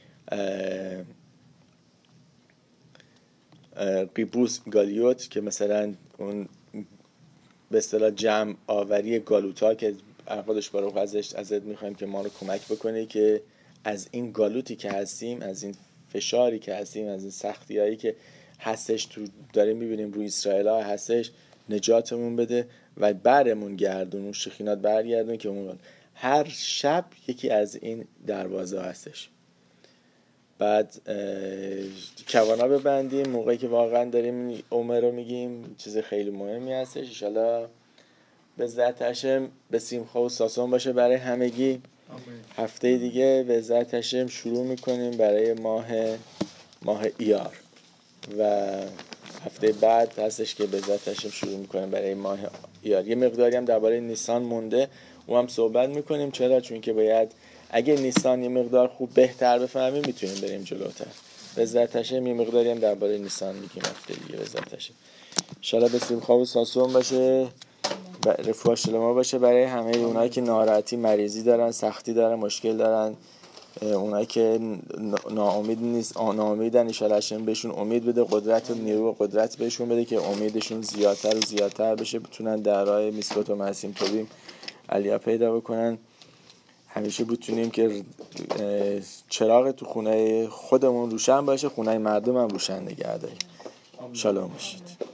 قیبوس گالیوت، که مثلا اون به اصطلاح جمع آوری گالوتا که خودش برای ازت میخوایم که ما رو کمک بکنه که از این گالوتی که هستیم، از این فشاری که هستیم، از این سختیایی که هستش تو داریم میبینیم روی اسرائیل ها هستش، نجاتمون بده و برمون گردون، اون شخینات برگردون که اون هر شب یکی از این دروازه هستش. بعد کوانا ببندیم موقعی که واقعا داریم عمر رو میگیم، چیز خیلی مهمی هستش. انشالله به ذات هشم به سیمخا و ساسون باشه برای همگی. هفته دیگه به ذات هشم شروع میکنیم برای ماه ایار، و هفته بعد هستش که به ذات هشم شروع میکنیم برای ماه ایار. یه مقداری هم درباره نیسان مونده، اون هم صحبت میکنیم. چرا؟ چون که باید اگه نیسان یه مقدار خوب بهتر بفهمیم میتونیم بریم جلوتر. به ذات هشم یه مقداری هم درباره نیسان میگیم هفته دیگه به ذات هشم. انشالله به سیمخا و ساسون باشه، رفوع شلما باشه برای همه اونایی که ناراحتی، مریضی دارن، سختی دارن، مشکل دارن، اونایی که ناامیدن. انشالله هشم بهشون امید بده، قدرت و نیرو و قدرت بهشون بده که امیدشون زیادتر و زیادتر بشه، بتونن در راه میثوات و معصیم توبیم علیا پیدا بکنن. همیشه بتونیم که چراغ تو خونه خودمون روشن باشه، خونه مردم هم روشن نگه داریم. شالوم باشید.